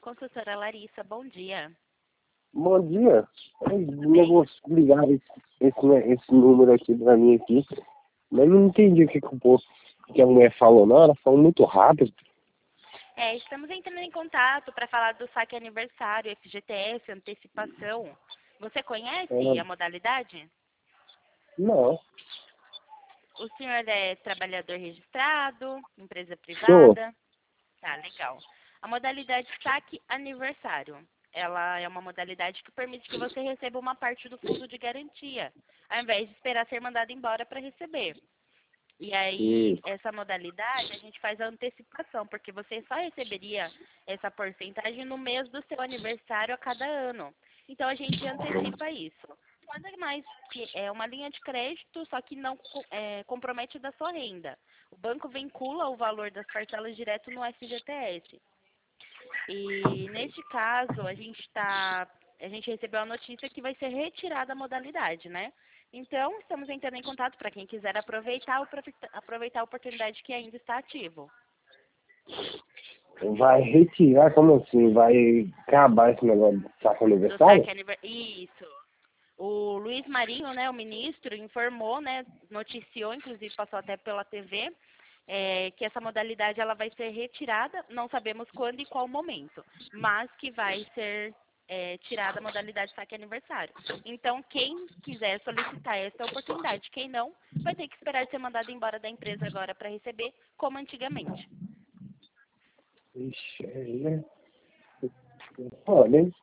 Consultora Larissa, bom dia. Bom dia. Eu vou ligar esse número aqui pra mim aqui. Mas não entendi o que a mulher falou, não. Ela falou muito rápido. Estamos entrando em contato para falar do saque aniversário, FGTS, antecipação. Você conhece a modalidade? Não. O senhor é trabalhador registrado, empresa Sou. privada? Tá, legal. A modalidade saque aniversário, ela é uma modalidade que permite que você receba uma parte do fundo de garantia, ao invés de esperar ser mandado embora para receber. E aí, essa modalidade, a gente faz a antecipação, porque você só receberia essa porcentagem no mês do seu aniversário a cada ano. Então, a gente antecipa isso. Nada mais que é uma linha de crédito, só que não compromete da sua renda. O banco vincula o valor das parcelas direto no FGTS. E, neste caso, a gente recebeu a notícia que vai ser retirada a modalidade, né? Então, estamos entrando em contato para quem quiser aproveitar a oportunidade que ainda está ativo. Vai retirar, como assim? Vai acabar esse negócio de saque aniversário? Isso. O Luiz Marinho, né, o ministro, informou, né, noticiou, inclusive passou até pela TV, que essa modalidade ela vai ser retirada, não sabemos quando e qual momento, mas que vai ser tirada a modalidade saque aniversário. Então, quem quiser solicitar essa oportunidade, quem não, vai ter que esperar ser mandado embora da empresa agora para receber, como antigamente. Ixi, aí, né? Olha, hein?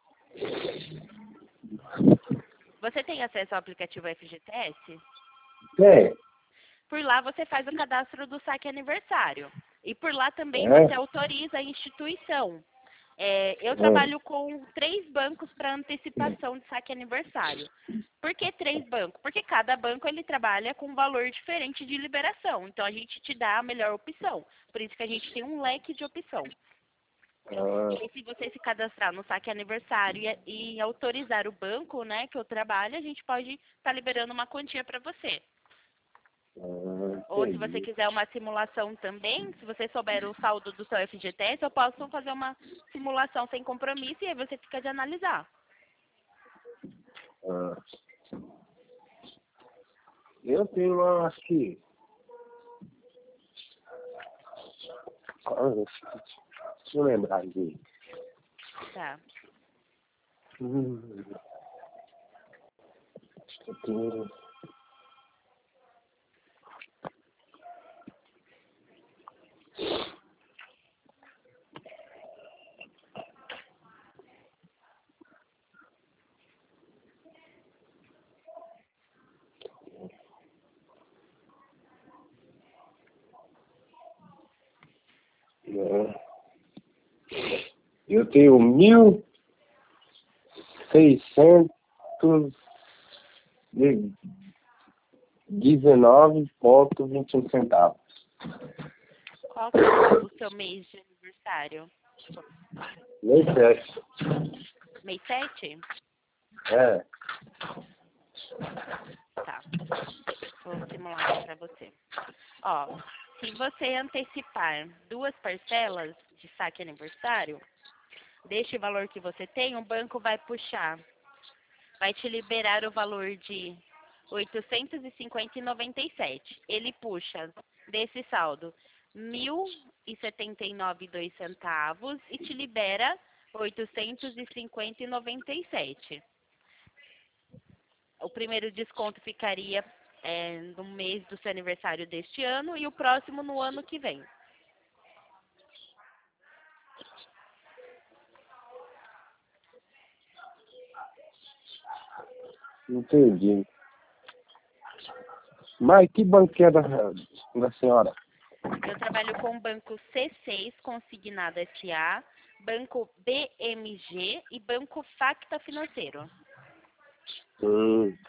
Você tem acesso ao aplicativo FGTS? Tem. Por lá você faz o cadastro do saque aniversário. E por lá também É? você autoriza a instituição. Eu trabalho com 3 bancos para antecipação de saque aniversário. Por que 3 bancos? Porque cada banco ele trabalha com um valor diferente de liberação. Então a gente te dá a melhor opção. Por isso que a gente tem um leque de opção. E se você se cadastrar no saque aniversário e autorizar o banco, né, que eu trabalho, a gente pode estar liberando uma quantia para você. Ou se você quiser uma simulação também, se você souber o saldo do seu FGTS, eu posso fazer uma simulação sem compromisso e aí você fica de analisar. Eu tenho, acho que... Deixa eu lembrar aqui. Tá. Acho que eu tenho... Eu tenho 1.619,21 centavos. Qual que é o seu mês de aniversário? Nem 7. Mês 7? É. Tá. Vou simular aqui para você. Ó, se você antecipar 2 parcelas de saque aniversário, deste valor que você tem, o banco vai te liberar o valor de R$ 850,97. Ele puxa desse saldo R$ 1.079,02 e te libera R$ 850,97. O primeiro desconto ficaria no mês do seu aniversário deste ano e o próximo no ano que vem. Entendi. Mas que banco que é da senhora? Eu trabalho com o banco C6 Consignado SA, banco BMG e banco Facta Financeiro. Entendi.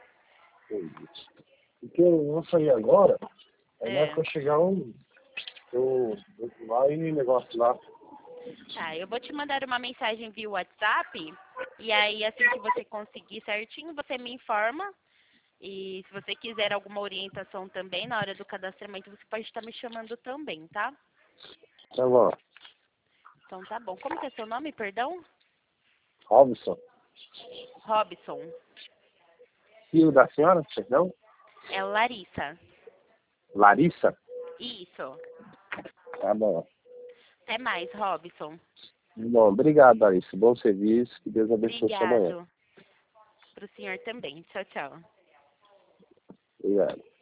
O que eu vou fazer agora é na hora que eu chegar eu lá e negócio lá. Tá, eu vou te mandar uma mensagem via WhatsApp e aí assim que você conseguir certinho, você me informa. E se você quiser alguma orientação também na hora do cadastramento, você pode estar me chamando também, tá? Tá bom. Então tá bom. Como que é seu nome, perdão? Robson. Robson. E o da senhora, perdão? É Larissa. Larissa? Isso. Tá bom. Até mais, Robson. Bom, obrigado, Larissa. Bom serviço. Que Deus abençoe sua manhã. Obrigado. Pro senhor também. Tchau, tchau. Obrigado.